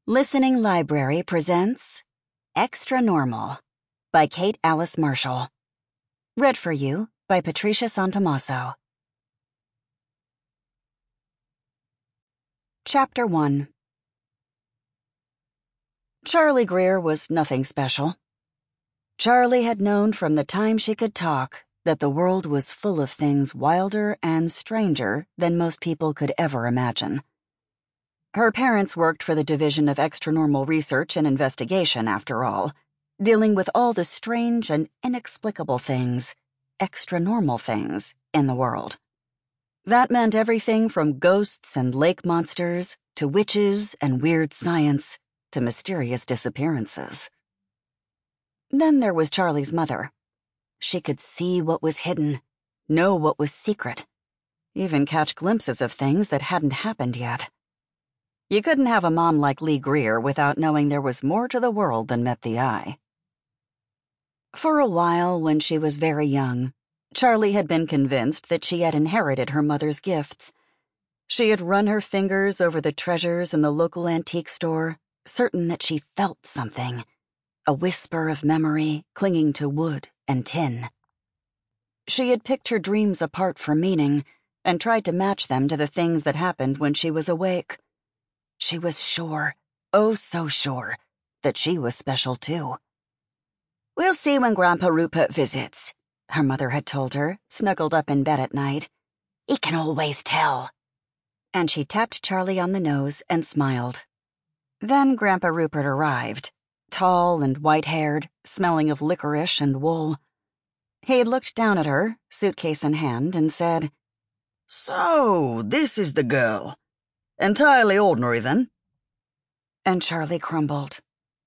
Listening Library presents Extra Normal by Kate Alice Marshall. Read for you by Patricia Santamasso. Chapter 1. Charlie Greer was nothing special. Charlie had known from the time she could talk that the world was full of things wilder and stranger than most people could ever imagine. Her parents worked for the Division of Extranormal Research and Investigation, after all, dealing with all the strange and inexplicable things, extranormal things, in the world. That meant everything from ghosts and lake monsters to witches and weird science to mysterious disappearances. Then there was Charlie's mother. She could see what was hidden, know what was secret, even catch glimpses of things that hadn't happened yet. You couldn't have a mom like Lee Greer without knowing there was more to the world than met the eye. For a while, when she was very young, Charlie had been convinced that she had inherited her mother's gifts. She had run her fingers over the treasures in the local antique store, certain that she felt something, a whisper of memory clinging to wood and tin. She had picked her dreams apart for meaning and tried to match them to the things that happened when she was awake. She was sure, oh so sure, that she was special too. "We'll see when Grandpa Rupert visits," her mother had told her, snuggled up in bed at night. "He can always tell." And she tapped Charlie on the nose and smiled. Then Grandpa Rupert arrived, tall and white-haired, smelling of licorice and wool. He looked down at her, suitcase in hand, and said, "So, this is the girl. Entirely ordinary, then?" And Charlie crumbled.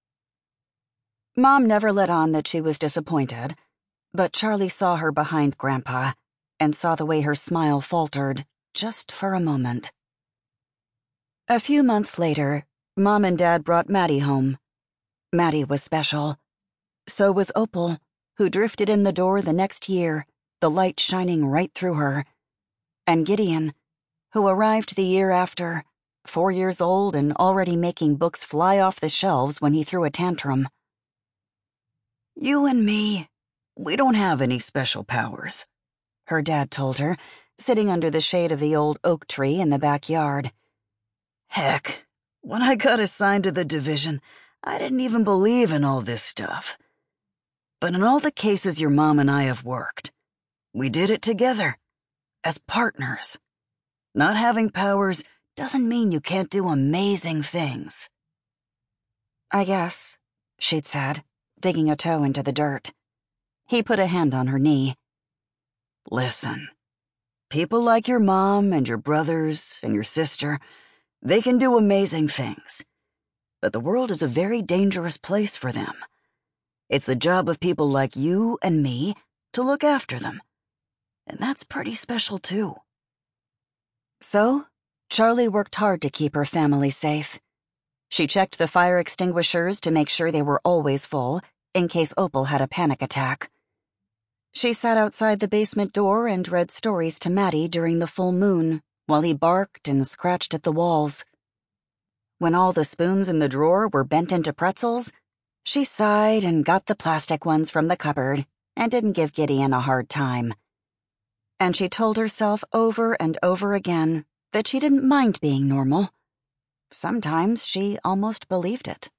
Mom never let on that she was disappointed, but Charlie saw her behind Grandpa and saw the way her smile faltered, just for a moment. A few months later, Mom and Dad brought Maddie home. Maddie was special. So was Opal, who drifted in the door the next year, the light shining right through her. And Gideon, who arrived the year after, 4 years old and already making books fly off the shelves when he threw a tantrum. "You and me, we don't have any special powers," her dad told her, sitting under the shade of the old oak tree in the backyard. "Heck, when I got assigned to the division, I didn't even believe in all this stuff. But in all the cases your mom and I have worked, we did it together, as partners. Not having powers doesn't mean you can't do amazing things." "I guess," she'd said, digging a toe into the dirt. He put a hand on her knee. "Listen, people like your mom and your brothers and your sister, they can do amazing things. But the world is a very dangerous place for them. It's the job of people like you and me to look after them. And that's pretty special, too." So, Charlie worked hard to keep her family safe. She checked the fire extinguishers to make sure they were always full, in case Opal had a panic attack. She sat outside the basement door and read stories to Maddie during the full moon, while he barked and scratched at the walls. When all the spoons in the drawer were bent into pretzels, she sighed and got the plastic ones from the cupboard and didn't give Gideon a hard time. And she told herself over and over again that she didn't mind being normal. Sometimes she almost believed it.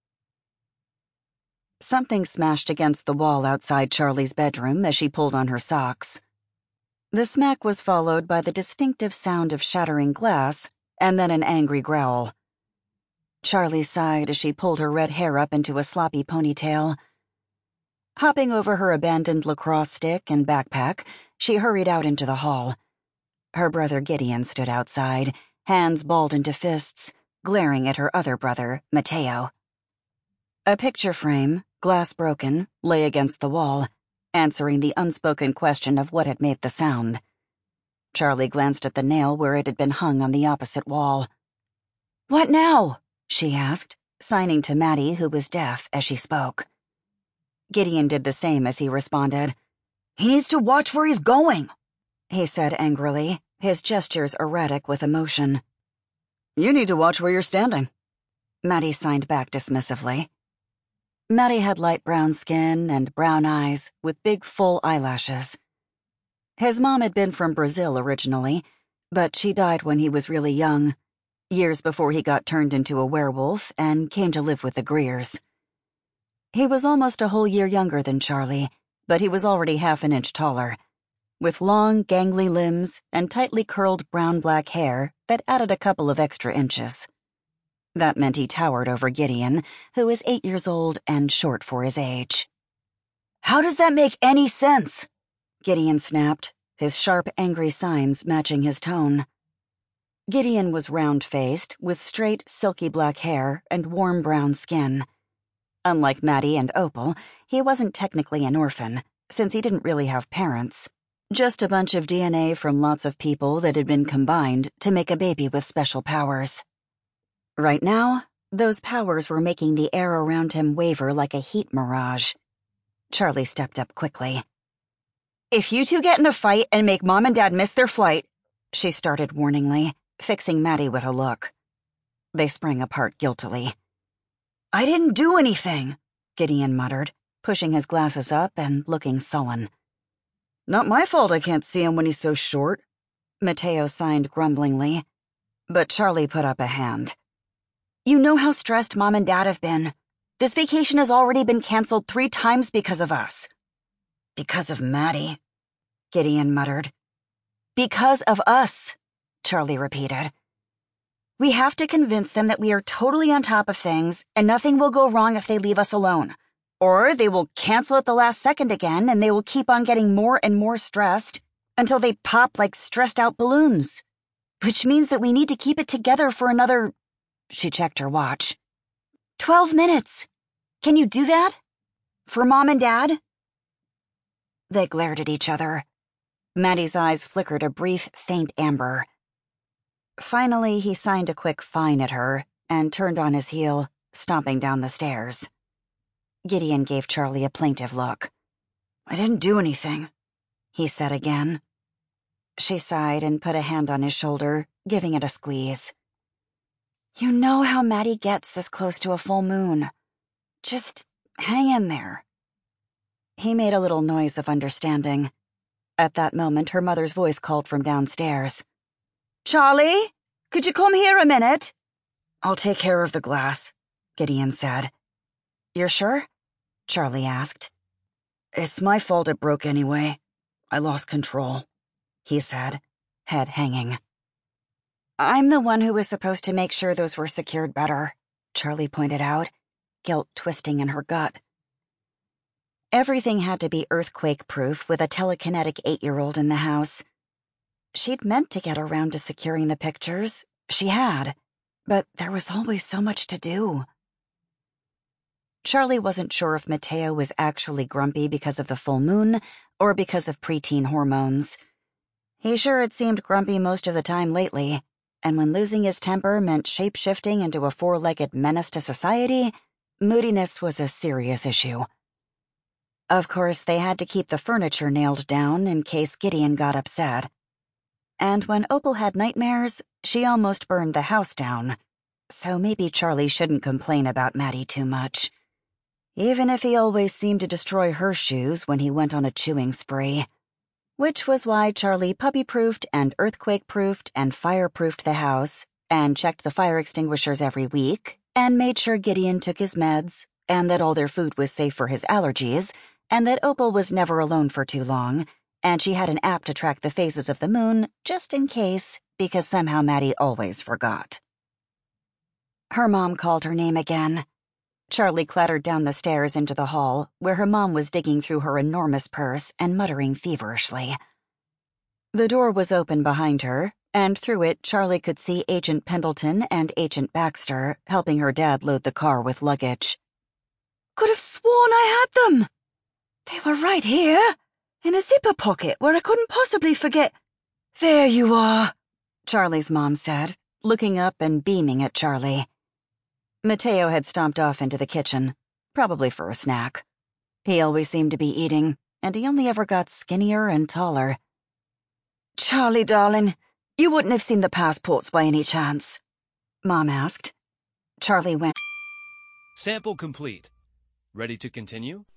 Something smashed against the wall outside Charlie's bedroom as she pulled on her socks. The smack was followed by the distinctive sound of shattering glass and then an angry growl. Charlie sighed as she pulled her red hair up into a sloppy ponytail. Hopping over her abandoned lacrosse stick and backpack, she hurried out into the hall. Her brother Gideon stood outside, hands balled into fists, glaring at her other brother, Mateo. A picture frame, glass broken, lay against the wall, answering the unspoken question of what had made the sound. Charlie glanced at the nail where it had been hung on the opposite wall. "What now?" she asked, signing to Maddie, who was deaf, as she spoke. Gideon did the same as he responded. "He needs to watch where he's going," he said angrily, his gestures erratic with emotion. "You need to watch where you're standing." Maddie signed back dismissively. Maddie had light brown skin and brown eyes with big full eyelashes. His mom had been from Brazil originally, but she died when he was really young, years before he got turned into a werewolf and came to live with the Greers. He was almost a whole year younger than Charlie, but he was already half an inch taller, with long, gangly limbs and tightly curled brown-black hair that added a couple of extra inches. That meant he towered over Gideon, who was 8 years old and short for his age. "How does that make any sense?" Gideon snapped, his sharp, angry signs matching his tone. Gideon was round-faced, with straight, silky black hair and warm brown skin. Unlike Maddie and Opal, he wasn't technically an orphan, since he didn't really have parents. Just a bunch of DNA from lots of people that had been combined to make a baby with special powers. Right now, those powers were making the air around him waver like a heat mirage. Charlie stepped up quickly. "If you two get in a fight and make Mom and Dad miss their flight," she started warningly, fixing Maddie with a look. They sprang apart guiltily. "I didn't do anything," Gideon muttered, pushing his glasses up and looking sullen. "Not my fault I can't see him when he's so short," Mateo signed grumblingly, but Charlie put up a hand. "You know how stressed Mom and Dad have been. This vacation has already been canceled 3 times because of us." "Because of Maddie," Gideon muttered. "Because of us," Charlie repeated. "We have to convince them that we are totally on top of things and nothing will go wrong if they leave us alone. Or they will cancel at the last second again and they will keep on getting more and more stressed until they pop like stressed out balloons. Which means that we need to keep it together for another..." She checked her watch. 12 minutes. Can you do that? For Mom and Dad? They glared at each other. Maddie's eyes flickered a brief, faint amber. Finally, he signed a quick fine at her and turned on his heel, stomping down the stairs. Gideon gave Charlie a plaintive look. "I didn't do anything," he said again. She sighed and put a hand on his shoulder, giving it a squeeze. "You know how Maddie gets this close to a full moon. Just hang in there." He made a little noise of understanding. At that moment, her mother's voice called from downstairs. "Charlie, could you come here a minute?" "I'll take care of the glass," Gideon said. "You're sure?" Charlie asked. "It's my fault it broke anyway. I lost control," he said, head hanging. "I'm the one who was supposed to make sure those were secured better," Charlie pointed out, guilt twisting in her gut. Everything had to be earthquake-proof with a telekinetic 8-year-old in the house. She'd meant to get around to securing the pictures. She had. But there was always so much to do. Charlie wasn't sure if Mateo was actually grumpy because of the full moon or because of preteen hormones. He sure had seemed grumpy most of the time lately, and when losing his temper meant shape-shifting into a 4-legged menace to society, moodiness was a serious issue. Of course, they had to keep the furniture nailed down in case Gideon got upset. And when Opal had nightmares, she almost burned the house down. So maybe Charlie shouldn't complain about Maddie too much. Even if he always seemed to destroy her shoes when he went on a chewing spree. Which was why Charlie puppy-proofed and earthquake-proofed and fire-proofed the house, and checked the fire extinguishers every week, and made sure Gideon took his meds, and that all their food was safe for his allergies, and that Opal was never alone for too long, and she had an app to track the phases of the moon, just in case, because somehow Maddie always forgot. Her mom called her name again. Charlie clattered down the stairs into the hall, where her mom was digging through her enormous purse and muttering feverishly. The door was open behind her, and through it Charlie could see Agent Pendleton and Agent Baxter helping her dad load the car with luggage. "Could have sworn I had them. They were right here, in a zipper pocket where I couldn't possibly forget." "There you are," Charlie's mom said, looking up and beaming at Charlie. Mateo had stomped off into the kitchen, probably for a snack. He always seemed to be eating, and he only ever got skinnier and taller. "Charlie, darling, you wouldn't have seen the passports by any chance?" Mom asked. Charlie went. Sample complete. Ready to continue?